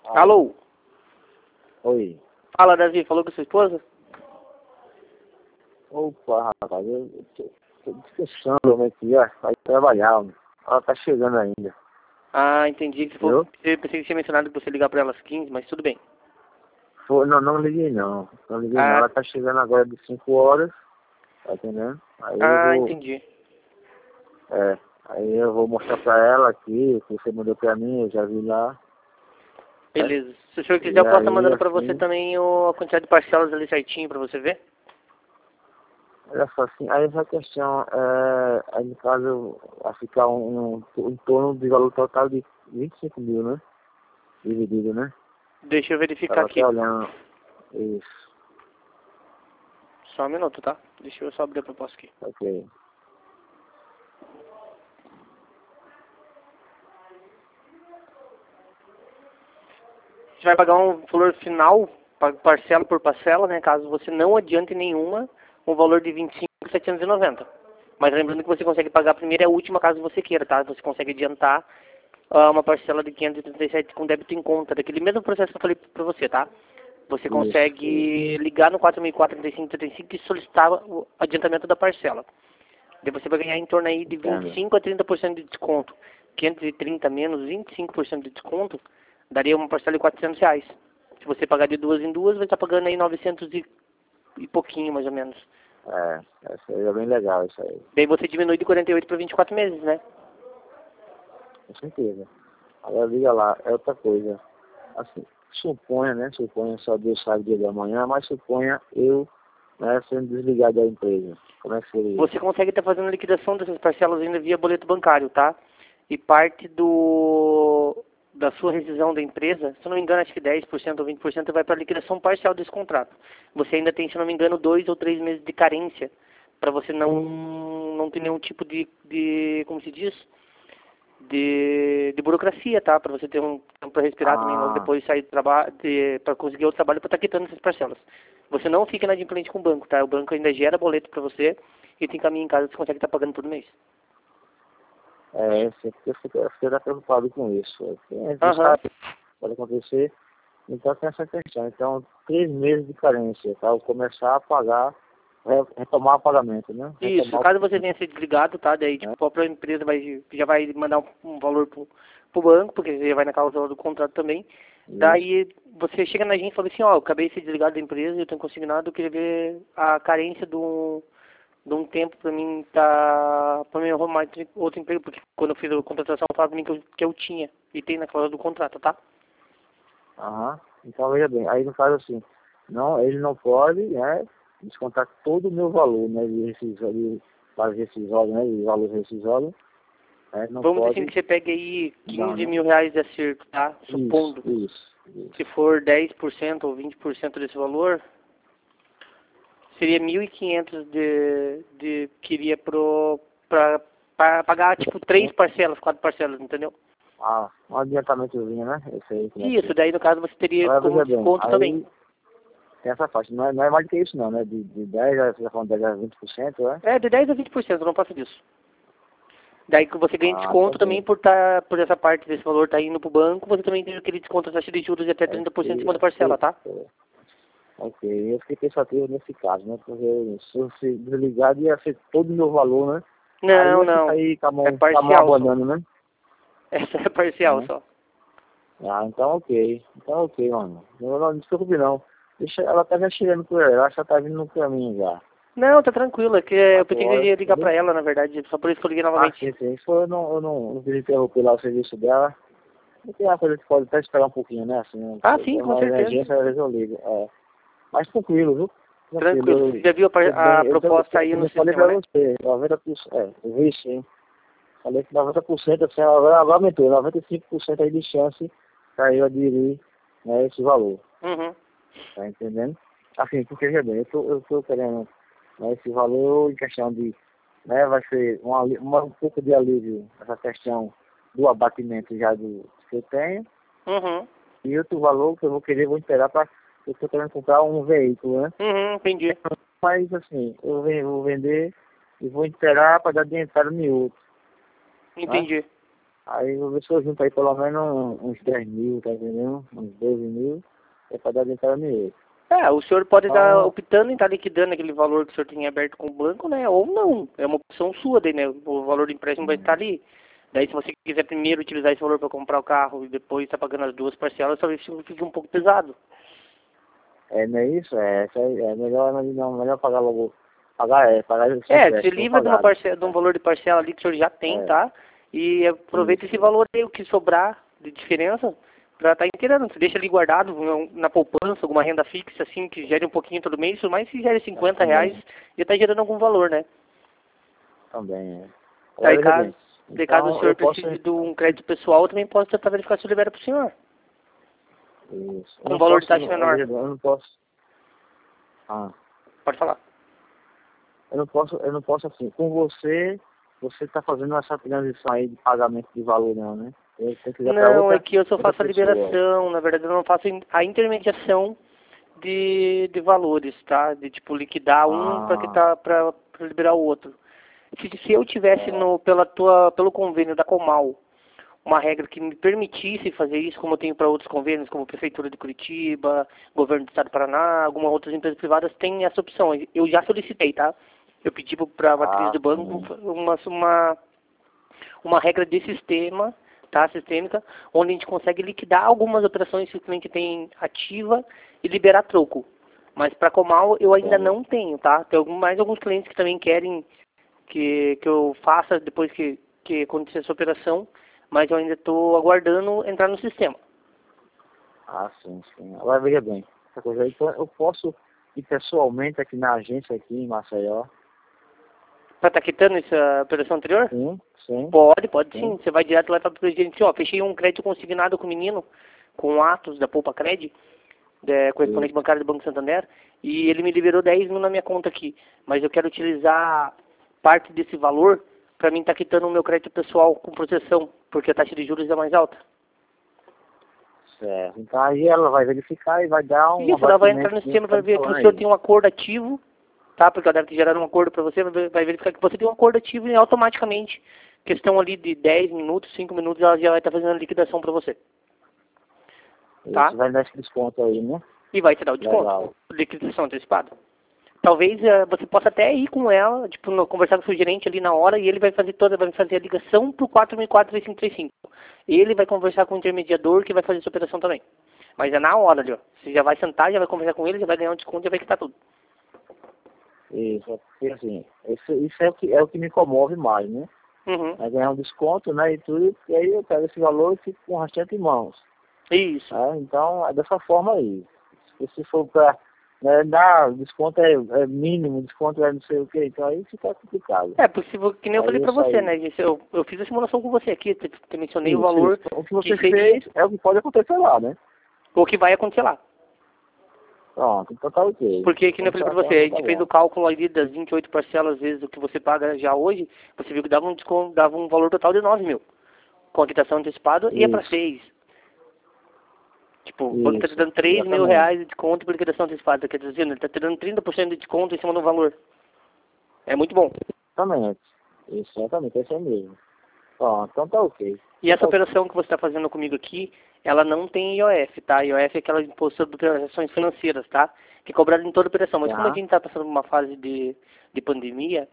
Alô? Oi. Fala, Davi. Falou com sua esposa? Opa, rapaz, eu tô descansando aqui, ó. Vai trabalhar, ó. Ela tá chegando ainda. Ah, entendi. Viu? Eu pensei que tinha mencionado que você ligar pra ela às 15, mas tudo bem. Não liguei não. Não liguei não. Ah, Ela tá chegando agora de 5 horas, tá entendendo? entendi. Aí eu vou mostrar pra ela aqui, o que você mandou pra mim, eu já vi lá. Beleza. Se o senhor quiser, E eu posso estar aí, mandando pra você assim, também a quantidade de parcelas ali certinho pra você ver? olha só assim, aí essa questão, aí no caso, vai ficar em torno de valor total de 25 mil, né? Dividido, né? Deixa eu verificar Tava aqui. até olhando isso, Só um minuto, tá? Deixa eu só abrir a proposta aqui. ok. Você vai pagar um valor final, parcela por parcela, né? Caso você não adiante nenhuma, um valor de 25.790. Mas lembrando que você consegue pagar a primeira e a última caso você queira, tá? Você consegue adiantar uma parcela de 537 com débito em conta, daquele mesmo processo que eu falei pra você, tá? Você consegue ligar no 4004-3535 e solicitar o adiantamento da parcela. Daí você vai ganhar em torno aí de Entendo. 25 a 30% de desconto. 530 menos 25% de desconto, daria uma parcela de R$ 400. Se você pagar de duas em duas, vai estar pagando aí 900 e pouquinho, mais ou menos. Isso aí é bem legal, isso aí, Daí você diminui de 48 para 24 meses, né? com certeza. Agora liga lá, é outra coisa. Assim, suponha, né? Suponha, só Deus sabe o dia da manhã, mas suponha eu, né, sendo desligado da empresa. Como é que seria? Você consegue estar fazendo a liquidação dessas parcelas ainda via boleto bancário, tá? E parte da sua rescisão da empresa, se eu não me engano, acho que 10% ou 20% vai para a liquidação parcial desse contrato. Você ainda tem, se eu não me engano, 2 ou 3 meses de carência para você não ter nenhum tipo como se diz? De burocracia, tá? Para você ter um tempo para respirar também, logo depois sair do trabalho, para conseguir outro trabalho para estar quitando essas parcelas. Você não fica inadimplente com o banco, tá? O banco ainda gera boleto para você e tem caminho em casa que você consegue estar pagando todo mês. Eu fiquei preocupado com isso. A gente Aham. sabe que pode acontecer, então tem essa questão. Então, 3 meses de carência, tá? Eu começar a pagar, retomar o pagamento, né? Isso, caso você venha ser desligado, tá? Daí, tipo, a própria empresa já vai mandar um valor pro banco, porque você já vai na cláusula do contrato também. Daí, você chega na gente e fala assim, ó, eu acabei de ser desligado da empresa, eu tenho consignado, eu queria ver a carência de um tempo pra mim pra mim arrumar outro emprego, porque quando eu fiz a contratação, falava pra mim que eu tinha, e tem na cláusula do contrato, tá? Então, veja bem, aí no caso assim, não, ele não pode, né, descontar todo o meu valor, né, para rescisório, né, de valor rescisório, né, não Vamos dizer pode, assim que você pegue aí não, 15 né? mil reais de acerto, tá? Supondo. Isso. Se for 10% ou 20% desse valor, seria 1.500 que iria pra pagar, tipo, 3 parcelas, 4 parcelas, entendeu? Um adiantamentozinho, né, esse aí, como é que Isso, daí no caso você teria agora, como veja bem, desconto também. aí tem essa faixa, não é mais do que isso não, né, de 10 a, você tá falando 10 a 20%, né? É, de 10 a 20%, não passa disso. Daí que você ganha Tá desconto também bem. por essa parte desse valor tá indo pro banco, você também tem aquele desconto da taxa de juros de até 30% em cima da parcela, tá? Ok, eu fiquei pensativo nesse caso, né? Porque se eu se desligar ia ser todo o meu valor, né? Aí Não, ia ficar não. aí com a É mão parcial só. abanando, né? Essa é parcial Né? só. Então ok. Então ok, mano. Não se preocupe não. Deixa, ela tá já chegando por aí, ela já tá vindo no caminho já. Não, tá tranquilo, é que eu 4 pensei que eu horas, ia ligar entendeu? pra ela, na verdade, só por isso que eu liguei novamente. Sim. Isso eu não queria interromper lá o serviço dela. Não tem uma coisa que pode até esperar um pouquinho, né? Assim, Ah, se sim, é com uma certeza. emergência, às vezes eu ligo. Mas tranquilo, viu? Tranquilo. Tranquilo. Você já viu a proposta aí no Eu falei sistema, pra né? você, 90%, eu vi sim. Falei que 90%, assim, agora aumentou, 95% aí de chance para eu aderir, né, esse valor. Uhum. Tá entendendo? Assim, porque, veja bem, eu tô querendo, né, esse valor em questão de, né, vai ser um pouco de alívio essa questão do abatimento já que eu tenho. Uhum. E outro valor que eu vou querer, vou esperar para, eu tô querendo comprar um veículo, né? Uhum, entendi. Mas, assim, vou vender e vou esperar para dar de entrada em outro. Né? Entendi. Aí eu vou ver se eu junto aí pelo menos uns 10 mil, tá entendendo? Uns 12 mil, é pra dar de entrada nele. O senhor pode estar Então, optando em estar liquidando aquele valor que o senhor tem aberto com o banco, né? Ou não. É uma opção sua daí, né? O valor do empréstimo vai estar ali. Daí, se você quiser primeiro utilizar esse valor para comprar o carro e depois estar pagando as duas parcelas, talvez fique um pouco pesado. não é isso? É melhor, não, melhor pagar logo. Pagar esse Se empréstimo livra de uma pagado. parcela, de um valor de parcela ali que o senhor já tem, É, tá? E aproveita esse isso. valor aí, o que sobrar de diferença, para estar inteirando. Você deixa ali guardado na poupança, alguma renda fixa, assim, que gere um pouquinho todo mês, mas se gere 50 reais, Também, já está gerando algum valor, né? também. Aí Agora veja bem. caso o Então senhor eu posso. precise de um crédito pessoal, eu também posso tentar verificar se eu libero para o senhor. Isso. Eu Com um não valor de posso. taxa menor. Eu não posso. Ah. Pode falar. Eu não posso assim, com você está fazendo essa transição aí de pagamento de valor não, né? Eu tenho que ligar para Não, é que eu só outra faço a pessoa. liberação, na verdade eu não faço a intermediação de valores, tá? De tipo liquidar um para que Ah, tá para liberar o outro. Se eu tivesse é, pelo convênio da Comal uma regra que me permitisse fazer isso, como eu tenho para outros convênios, como a Prefeitura de Curitiba, Governo do Estado do Paraná, algumas outras empresas privadas tem essa opção. Eu já solicitei, tá? Eu pedi para a matriz do banco sim. uma regra de sistema, tá? Sistêmica, onde a gente consegue liquidar algumas operações que o cliente tem ativa e liberar troco. Mas para Comal eu ainda É. não tenho, tá? Tem mais alguns clientes que também querem que eu faça depois que acontecer essa operação, mas eu ainda estou aguardando entrar no sistema. Sim. Agora veja bem, essa coisa aí, então, eu posso ir pessoalmente aqui na agência aqui em Maceió. Para estar quitando essa operação anterior? Sim, sim, Pode sim. sim. Você vai direto lá para o presidente, fechei um crédito consignado com o menino, com atos da Poupa Cred, correspondente Isso. bancário do Banco Santander, e ele me liberou 10 mil na minha conta aqui. Mas eu quero utilizar parte desse valor para mim estar quitando o meu crédito pessoal com proteção, porque a taxa de juros é mais alta. Certo. Então aí ela vai verificar e vai dar um Isso, ela vai entrar abatimento no nisso sistema que tá para me ver que o falando senhor aí. tem um acordo ativo, tá? Porque ela deve ter gerado um acordo para você, vai verificar que você tem um acordo ativo e automaticamente, questão ali de 10 minutos, 5 minutos, ela já vai estar fazendo a liquidação para você, tá? Isso vai dar esse desconto aí, né? E vai te dar o desconto, Legal. liquidação antecipada. Talvez você possa até ir com ela, tipo, conversar com o seu gerente ali na hora e ele vai fazer a ligação pro 4004-3535. Ele vai conversar com o intermediador que vai fazer essa operação também. Mas é na hora ali, ó. Você já vai sentar, já vai conversar com ele, já vai ganhar um desconto, já vai quitar tudo. Isso, porque assim, isso é o que me comove mais, né? Uhum. Vai ganhar um desconto, né, e tudo, e aí eu pego esse valor e fico com o restante em mãos. Isso. Né? Então, é dessa forma aí. Se for para dar desconto é mínimo, desconto é não sei o quê, então aí fica complicado. Porque que nem eu Aí falei eu pra você, saí. né? Eu fiz a simulação com você aqui, te mencionei o Isso. valor O que que você seria, fez é o que pode acontecer lá, né? o que vai acontecer lá. Pronto, então tá ok. Porque, que nem Então eu falei dessa pra você, forma a tá gente fez o bom. cálculo ali das 28 parcelas vezes o que você paga já hoje, você viu que dava um desconto, dava um valor total de 9 mil. Com a quitação antecipada, ia pra Isso, 6. Tipo, o banco tá te dando 3 mil exatamente. reais de desconto por liquidação antecipada. Quer dizer, ele tá te dando 30% de desconto em cima do valor. É muito bom. Exatamente. Exatamente, é isso aí mesmo. Pronto, então tá ok. E essa Então tá ok. operação que você está fazendo comigo aqui, ela não tem IOF, tá? IOF é aquela imposto sobre operações financeiras, tá? Que é cobrado em toda operação. Mas como a Tá? gente está passando por uma fase de pandemia,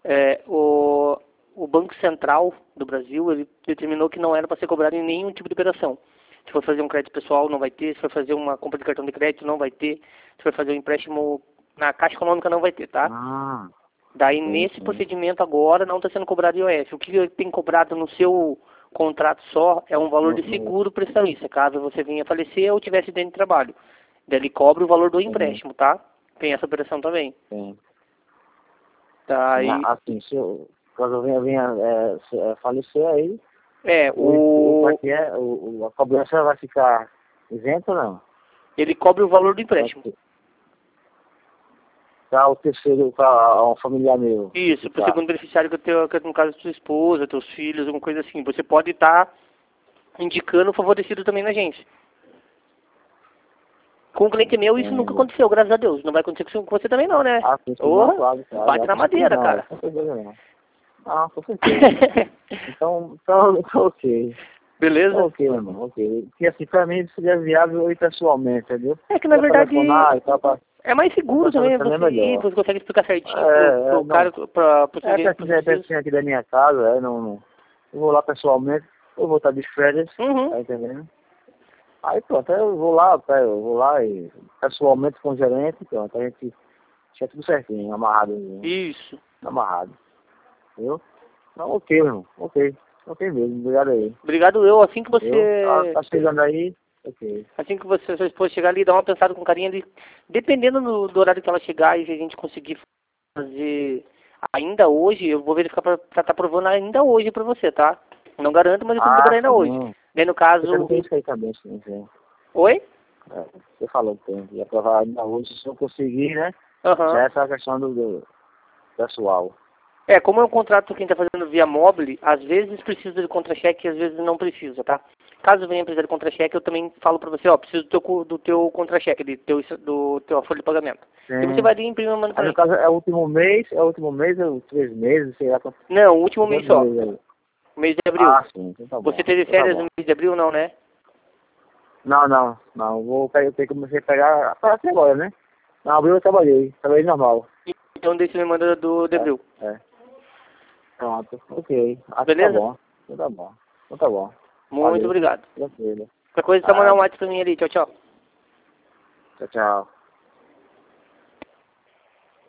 o Banco Central do Brasil, ele determinou que não era para ser cobrado em nenhum tipo de operação. Se for fazer um crédito pessoal, não vai ter. Se for fazer uma compra de cartão de crédito, não vai ter. Se for fazer um empréstimo na Caixa Econômica, não vai ter, tá? Ah, Daí, sim, nesse sim. procedimento agora, não está sendo cobrado IOF. O que tem cobrado no seu contrato só é um valor de No, seguro prestamista, caso você venha a falecer ou tivesse dentro de trabalho. Daí ele cobra o valor do sim, empréstimo, tá? Tem essa operação também. sim. Tá, Sim, aí, assim, se eu, caso eu venha falecer aí, é, como é o, que é? A cobrança vai ficar isenta ou não? ele cobra o valor do Vai empréstimo. ser- Para o terceiro, para um familiar meu Isso, para o ficar. segundo beneficiário, que é no caso sua esposa, teus filhos, alguma coisa assim. Você pode estar indicando o favorecido também na agência. Com um cliente meu, isso nunca Entendo. aconteceu, graças a Deus. Não vai acontecer com você também não, né? Sim, não, Porra, claro, bate já na pensei que madeira, não, cara. com certeza não. Ah, com certeza. Então, ok. Beleza? Ok, meu irmão, ok. Porque assim, pra mim seria viável eu ir pessoalmente, entendeu? É que na verdade Telefonar e tal, é mais seguro também também é você ir, melhor. você consegue explicar certinho pro Não. cara, pro É cliente que pertinho, você é precisa. pertinho aqui da minha casa, não. Eu vou lá pessoalmente, eu vou estar de férias, Uhum. tá entendendo? Aí pronto, aí eu vou lá e pessoalmente com o gerente, pronto, a gente tinha tudo certinho, amarrado, Isso. amarrado, viu? Então, ok, meu irmão, ok. Ok mesmo, obrigado aí. Obrigado eu, assim que Viu? você. Tá chegando aí, ok. Assim que você, sua esposa chegar ali, dá uma pensada com carinho ali. Dependendo do horário que ela chegar e se a gente conseguir fazer ainda hoje, eu vou verificar pra estar provando ainda hoje pra você, tá? Não garanto, mas eu tenho que liberar Ah, ainda hoje. sim. Daí no Você também caso. tem isso aí também, sim. Oi? É, você falou que tem, ia provar ainda hoje, se eu conseguir, né? Já Aham. é essa questão do pessoal. É, como é um contrato quem está fazendo via mobile, às vezes precisa de contra-cheque e às vezes não precisa, tá? Caso venha precisar de contra-cheque, eu também falo para você, ó, preciso do teu contra-cheque, do teu folha de pagamento. E você Sim. vai ali e imprime e manda Aí para no mim. caso é o último mês, ou 3 meses, sei lá quanto Não, o último mês quantos só, meses aí. mês de abril. Ah, sim, então tá Você bom. teve Então tá férias no bom. mês de abril, não, né? Não, eu tenho que começar a pegar até agora, né? Na abril eu trabalhei normal. Então daí você me manda do de abril. É. Pronto, ok. Acho que tá Beleza? bom. Então tá bom. Então tá bom. Muito Valeu. obrigado. Tranquilo. Qualquer coisa, só mandar um Nada. WhatsApp pra mim ali. Tchau, tchau. Tchau, tchau.